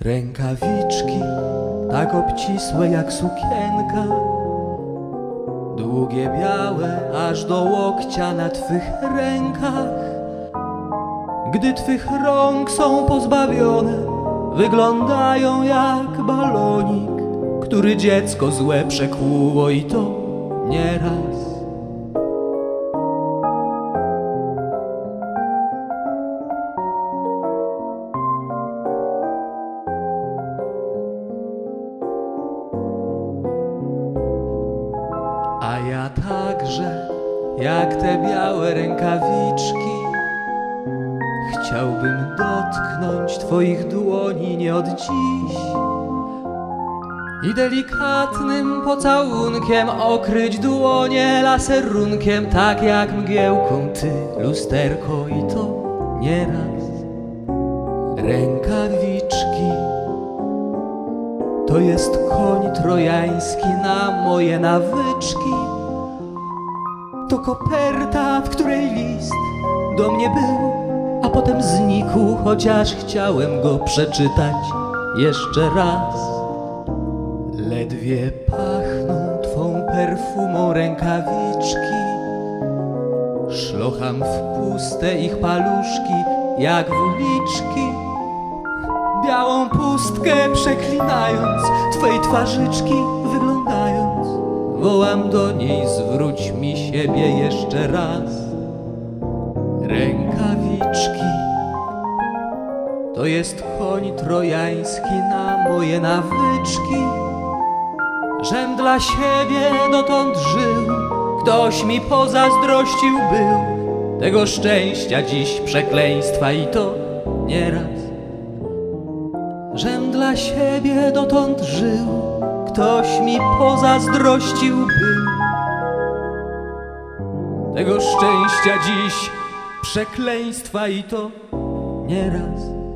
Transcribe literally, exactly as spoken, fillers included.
Rękawiczki tak obcisłe jak sukienka, długie, białe, aż do łokcia na twych rękach. Gdy twych rąk są pozbawione, wyglądają jak balonik, który dziecko złe przekłuło i to nieraz. A ja także, jak te białe rękawiczki, chciałbym dotknąć twoich dłoni nie od dziś i delikatnym pocałunkiem okryć dłonie laserunkiem, tak jak mgiełką ty, lusterko, i to nieraz. Rękawiczki to jest koń trojański na moje nawyczki. To koperta, w której list do mnie był, a potem znikł, chociaż chciałem go przeczytać jeszcze raz. Ledwie pachną twą perfumą rękawiczki, szlocham w puste ich paluszki jak w uliczki. Białą pustkę przeklinając, twej twarzyczki wyglądając, wołam do niej: zwróć mi siebie jeszcze raz. Rękawiczki to jest koń trojański na moje nawyczki, żem dla siebie dotąd żył, ktoś mi pozazdrościł był tego szczęścia dziś przekleństwa, i to nieraz. Żem dla siebie dotąd żył, ktoś mi pozazdrościł był tego szczęścia dziś przekleństwa, i to nieraz.